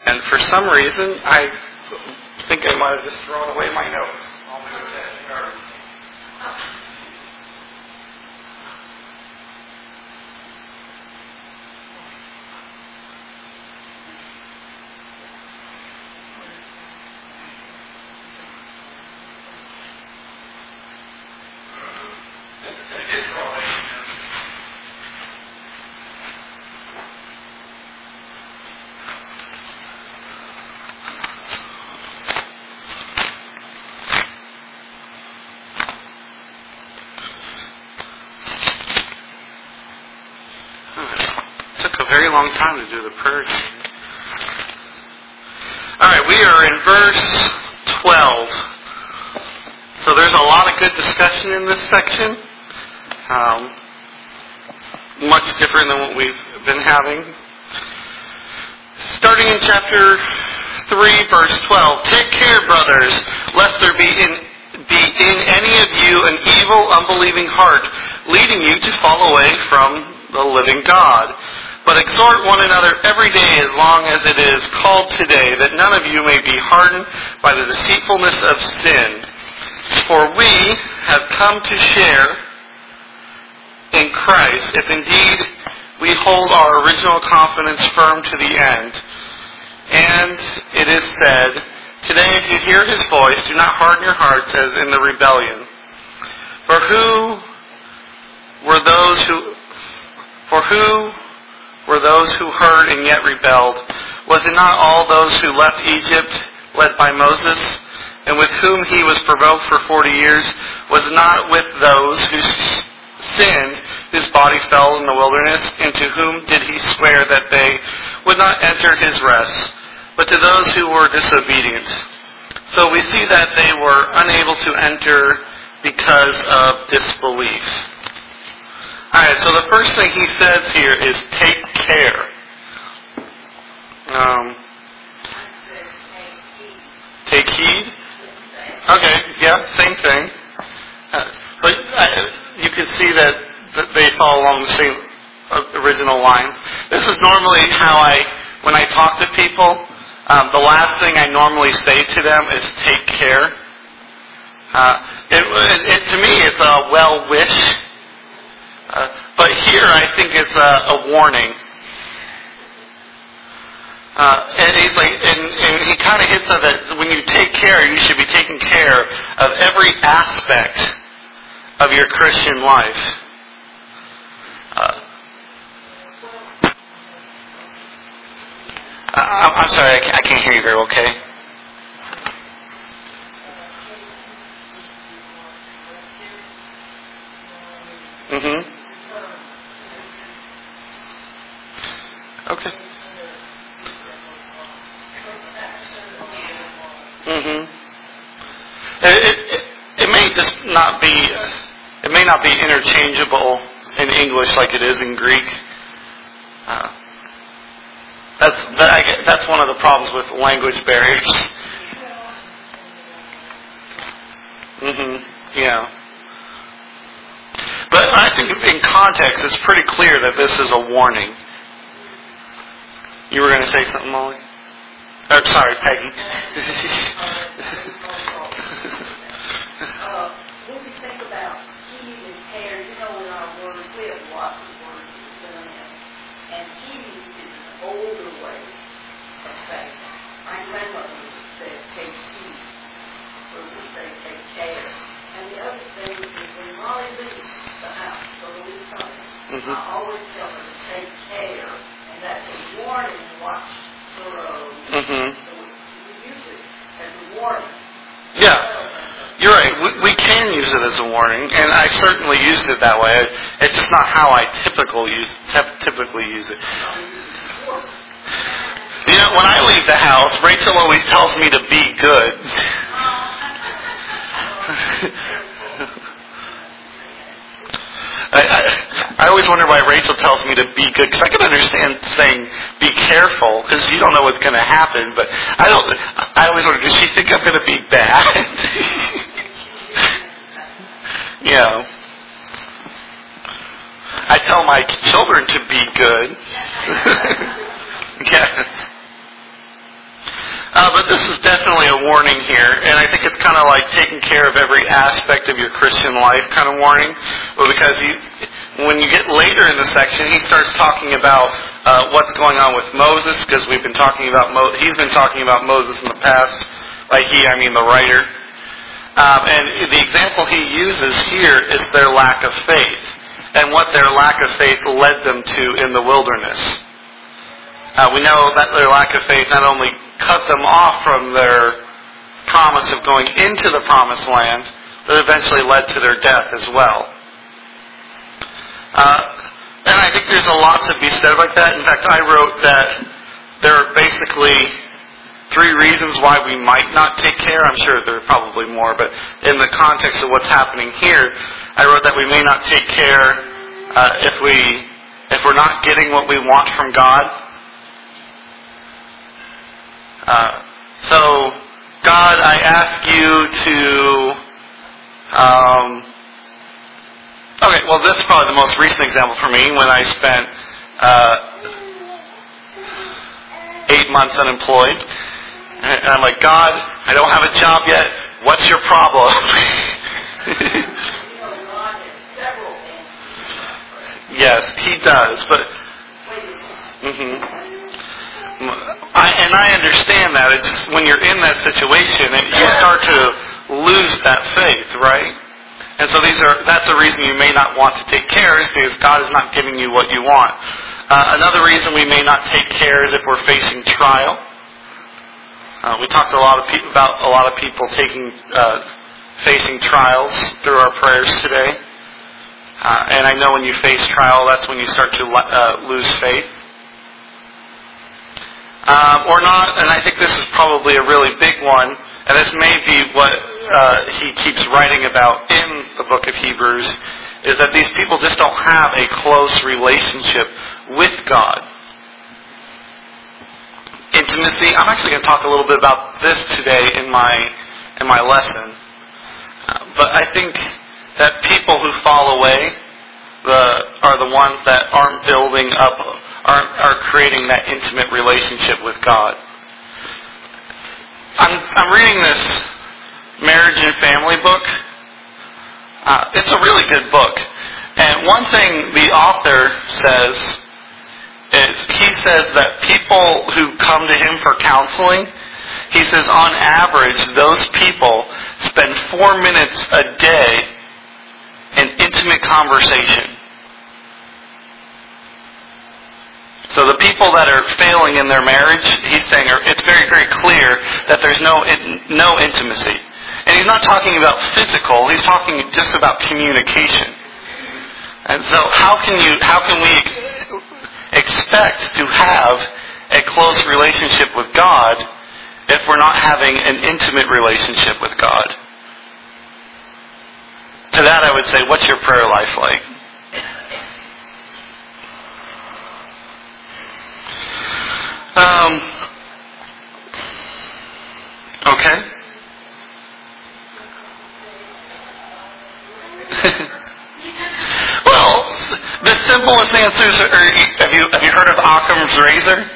And for some reason, I think I might have just thrown away my notes. I'll move that. Very long time to do the prayer. Alright, we are in verse 12. So there's a lot of good discussion in this section. Much different than what we've been having. Starting in chapter 3, verse 12. Take care, brothers, lest there be in any of you an evil, unbelieving heart, leading you to fall away from the living God. But exhort one another every day as long as it is called today, that none of you may be hardened by the deceitfulness of sin. For we have come to share in Christ, if indeed we hold our original confidence firm to the end. And it is said, today if you hear his voice, do not harden your hearts as in the rebellion. For who were those who heard and yet rebelled? Was it not all those who left Egypt, led by Moses, and with whom he was provoked for 40 years? Was it not with those who sinned, whose body fell in the wilderness, and to whom did he swear that they would not enter his rest, but to those who were disobedient? So we see that they were unable to enter because of disbelief. Alright, so the first thing he says here is take care. Take heed? Okay, yeah, same thing. But you can see that they follow along the same original lines. This is normally how when I talk to people, the last thing I normally say to them is take care. To me, it's a well wish. But here, I think it's a warning. And he's like, and he kind of hits on that when you take care, you should be taking care of every aspect of your Christian life. I'm sorry, I can't hear you very well. Okay. Mm-hmm. Okay. Mm-hmm. It may just not be. It may not be interchangeable in English like it is in Greek. That's one of the problems with language barriers. Mm-hmm. Yeah. But I think in context, it's pretty clear that this is a warning. You were going to say something, Molly? Oh, sorry, Peggy. When we think about heed and care, in our words, we have lots of words that fill in. And heed is an older way of saying it. My grandmother would say, take heed. Or would say, take care. And the other thing is when Molly leaves the house for the leave time, I always tell her to take care. And that's a warning, watch the road. Mm-hmm. So we use it as a warning. Yeah, you're right. We can use it as a warning, and I've certainly used it that way. It's just not how I typically use it. When I leave the house, Rachel always tells me to be good. I always wonder why Rachel tells me to be good, because I can understand saying be careful, because you don't know what's going to happen, but I always wonder, does she think I'm going to be bad? I tell my children to be good. Yes. But this is definitely a warning here, and I think it's kind of like taking care of every aspect of your Christian life kind of warning. Well, because when you get later in the section, he starts talking about what's going on with Moses, because we've been talking about he's been talking about Moses in the past. By he, I mean the writer. And the example he uses here is their lack of faith, and what their lack of faith led them to in the wilderness. We know that their lack of faith not only cut them off from their promise of going into the promised land, but eventually led to their death as well. And I think there's a lot to be said like that. In fact, I wrote that there are basically 3 reasons why we might not take care. I'm sure there are probably more, but in the context of what's happening here, I wrote that we may not take care if we're not getting what we want from God. So, God, I ask you to... okay, well, this is probably the most recent example for me, when I spent 8 months unemployed. And I'm like, God, I don't have a job yet. What's your problem? Yes, He does, but... And I understand that. It's just when you're in that situation, you start to lose that faith, right? And so that's the reason you may not want to take care, is because God is not giving you what you want. Another reason we may not take care is if we're facing trial. We talked about a lot of people facing trials through our prayers today. And I know when you face trial, that's when you start to lose faith. Or not, and I think this is probably a really big one, and this may be what he keeps writing about in the book of Hebrews, is that these people just don't have a close relationship with God. Intimacy. I'm actually going to talk a little bit about this today in my lesson. But I think that people who fall away are the ones that aren't building up, are creating that intimate relationship with God. I'm reading this marriage and family book. It's a really good book. And one thing the author says is, he says that people who come to him for counseling, he says on average those people spend 4 minutes a day in intimate conversation. So the people that are failing in their marriage, he's saying, it's very, very clear that there's no intimacy. And he's not talking about physical, he's talking just about communication. And so how can we expect to have a close relationship with God if we're not having an intimate relationship with God? To that I would say, what's your prayer life like? Okay. Well, the simplest answers are, have you heard of Occam's razor?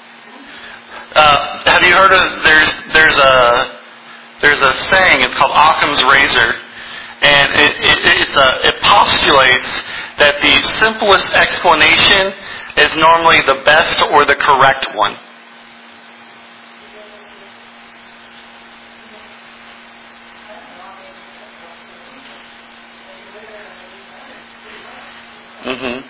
Have you heard of, there's a saying, it's called Occam's razor, and it postulates that the simplest explanation is normally the best or the correct one. Mm-hmm.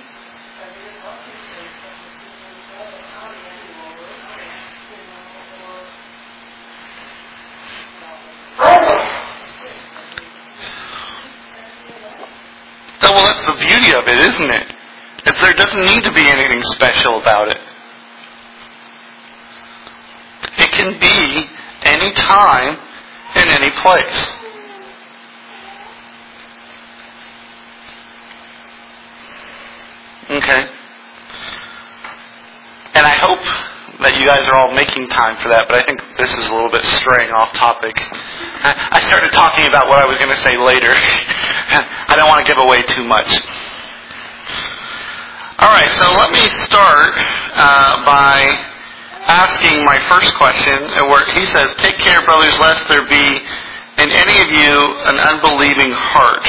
Well, that's the beauty of it, isn't it? There doesn't need to be anything special about it. It can be any time in any place. Okay. And I hope that you guys are all making time for that, but I think this is a little bit straying off topic. I started talking about what I was going to say later. I don't want to give away too much. Alright, so let me start by asking my first question, where he says, "Take care, brothers, lest there be in any of you an unbelieving heart."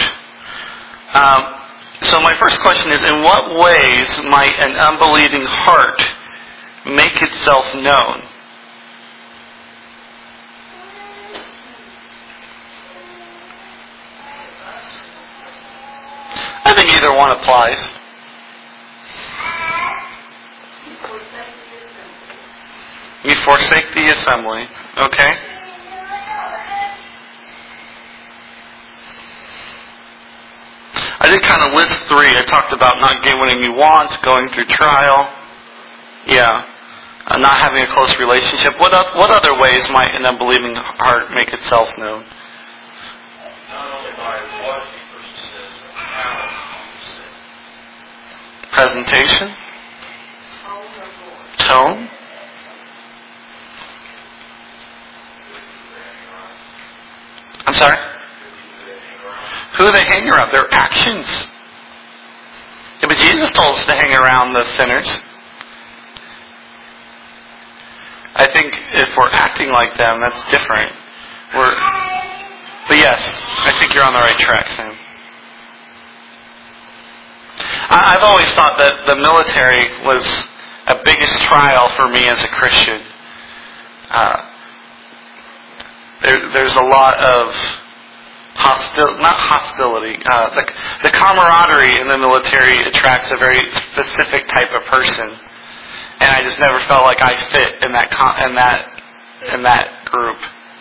So my first question is, in what ways might an unbelieving heart make itself known? I think either one applies. You forsake the assembly. Okay. I did kind of list three. I talked about not getting what you want, going through trial. Yeah. Not having a close relationship. What other ways might an unbelieving heart make itself known? Not only by what a person says, but how he says. Presentation? Tone? I'm sorry? Who they hang around? Their actions. Yeah, but Jesus told us to hang around the sinners. I think if we're acting like them, that's different. But yes, I think you're on the right track, Sam. I've always thought that the military was a biggest trial for me as a Christian. There's a lot of hostility. The camaraderie in the military attracts a very specific type of person, and I just never felt like I fit in that group.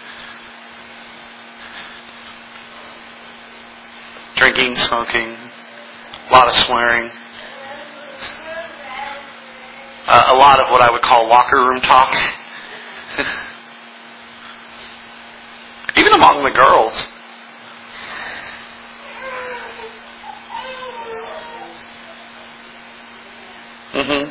Drinking, smoking, a lot of swearing, a lot of what I would call locker room talk. Even among the girls. Mm-hmm.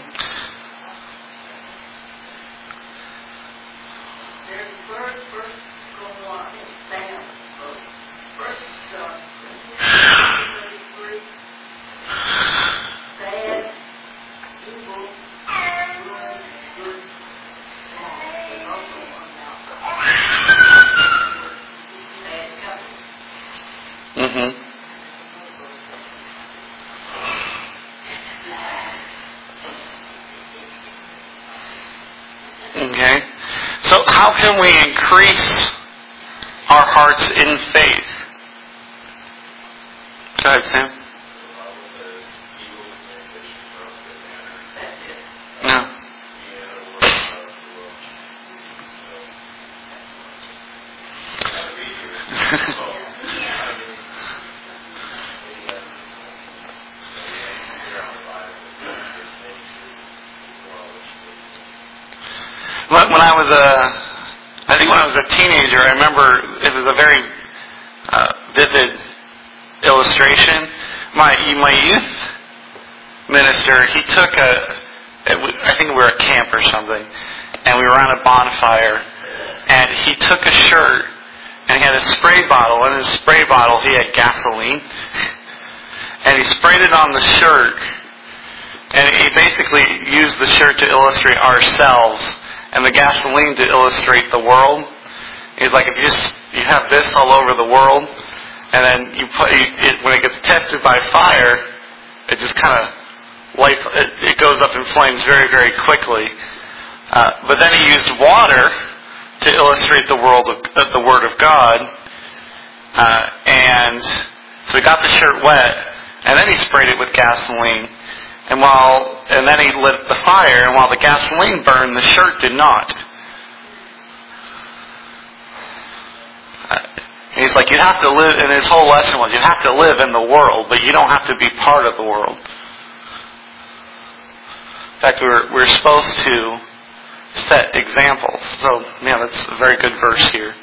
Okay. So how can we increase our hearts in faith? Go ahead, Sam. No. When I was a teenager, I remember it was a very vivid illustration. My youth minister, he took I think we were at camp or something, and we were on a bonfire, and he took a shirt, and he had a spray bottle. In his spray bottle, he had gasoline, and he sprayed it on the shirt, and he basically used the shirt to illustrate ourselves, and the gasoline to illustrate the world. He's like, if you have this all over the world, and then you put it, when it gets tested by fire, it just kind of lights. It goes up in flames very, very quickly. But then he used water to illustrate the Word of God, and so he got the shirt wet, and then he sprayed it with gasoline. And then he lit the fire, and while the gasoline burned, the shirt did not. He's like, you have to live, and his whole lesson was, you have to live in the world, but you don't have to be part of the world. In fact, we're supposed to set examples. So, yeah, that's a very good verse here.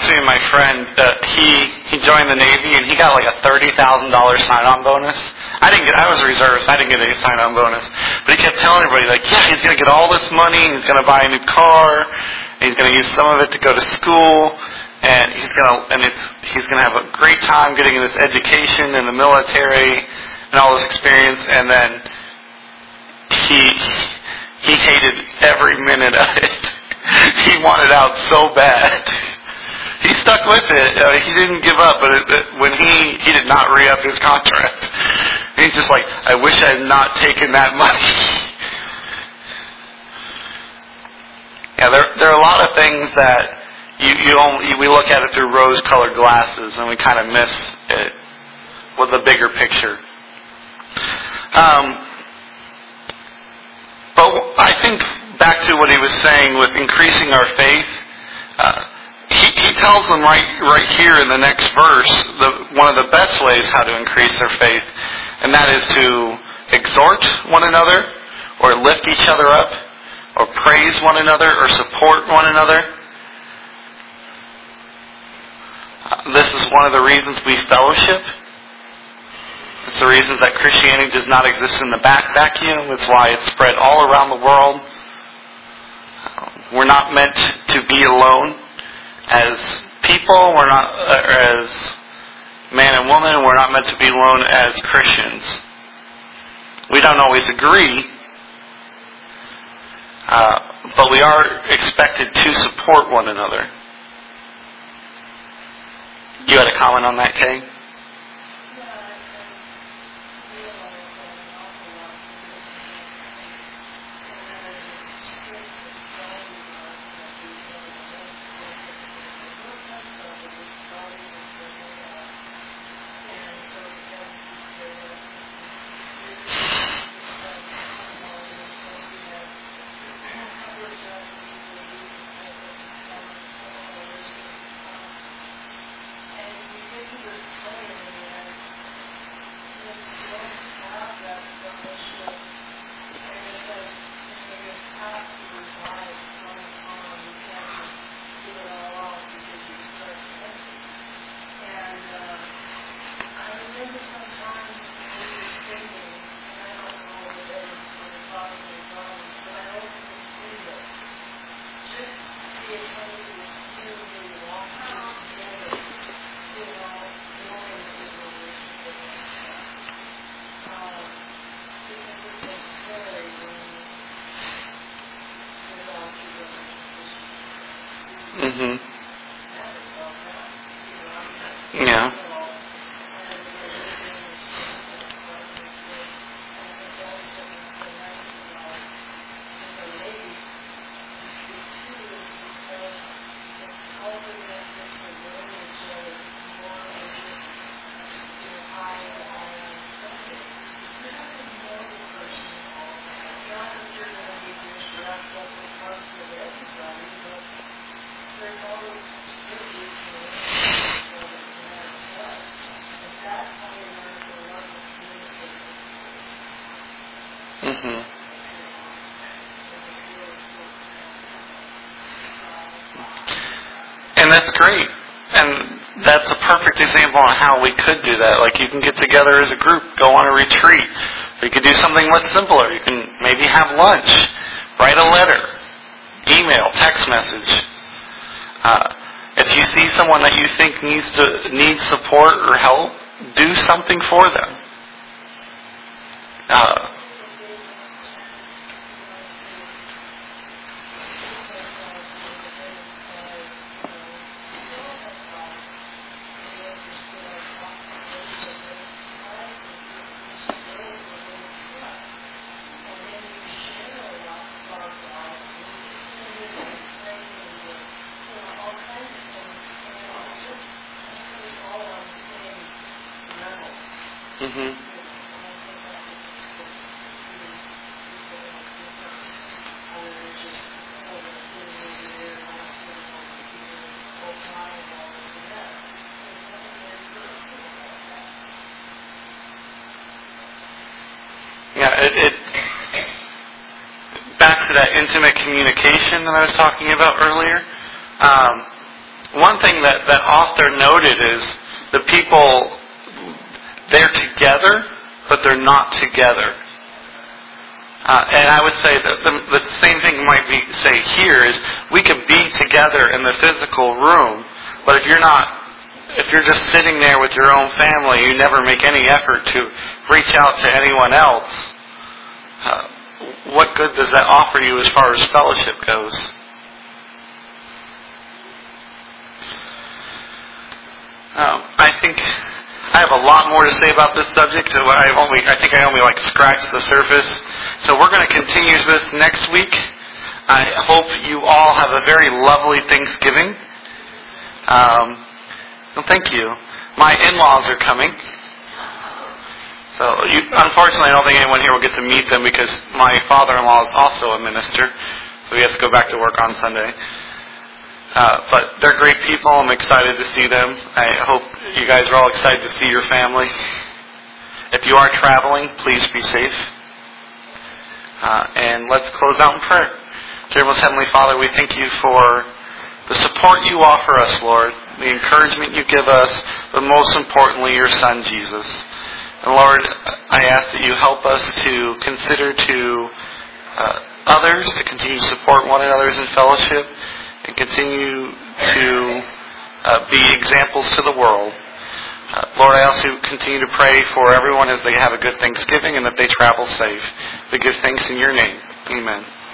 to me, my friend, he joined the Navy and he got like a $30,000 sign-on bonus. I was a reservist. I didn't get any sign-on bonus. But he kept telling everybody, like, yeah, he's going to get all this money. He's going to buy a new car. He's going to use some of it to go to school. And he's going to have a great time getting this education in the military and all this experience. And then he hated every minute of it. He wanted out so bad. He stuck with it. He didn't give up, but when he did not re-up his contract. He's just like, I wish I had not taken that money. Yeah, there are a lot of things that we look at it through rose-colored glasses, and we kind of miss it with the bigger picture. But I think back to what he was saying with increasing our faith, he tells them right here in the next verse one of the best ways how to increase their faith, and that is to exhort one another, or lift each other up, or praise one another, or support one another. This is one of the reasons we fellowship. It's the reasons that Christianity does not exist in the vacuum. It's why it's spread all around the world. We're not meant to be alone as people. We're not as man and woman. We're not meant to be alone as Christians. We don't always agree, but we are expected to support one another. You had a comment on that, Kay? Yeah. And that's great. And that's a perfect example on how we could do that. Like, you can get together as a group, go on a retreat. You could do something much simpler. You can maybe have lunch, write a letter, email, text message. If you see someone that you think needs support or help, do something for them. Back to that intimate communication that I was talking about earlier. one thing that author noted is the people, they're together, but they're not together. And I would say that the same thing might be say here is we could be together in the physical room, but if you're just sitting there with your own family, you never make any effort to reach out to anyone else, what good does that offer you as far as fellowship goes? I think I have a lot more to say about this subject. I think I only scratched the surface. So we're going to continue this next week. I hope you all have a very lovely Thanksgiving. Well, thank you. My in-laws are coming. So unfortunately, I don't think anyone here will get to meet them because my father-in-law is also a minister. So he has to go back to work on Sunday. But they're great people. I'm excited to see them. I hope you guys are all excited to see your family. If you are traveling, please be safe. And let's close out in prayer. Dear most Heavenly Father, we thank you for the support you offer us, Lord, the encouragement you give us, but most importantly, your Son, Jesus. And Lord, I ask that you help us to consider to others, to continue to support one another in fellowship, and continue to be examples to the world. Lord, I also continue to pray for everyone as they have a good Thanksgiving and that they travel safe. We give thanks in your name. Amen.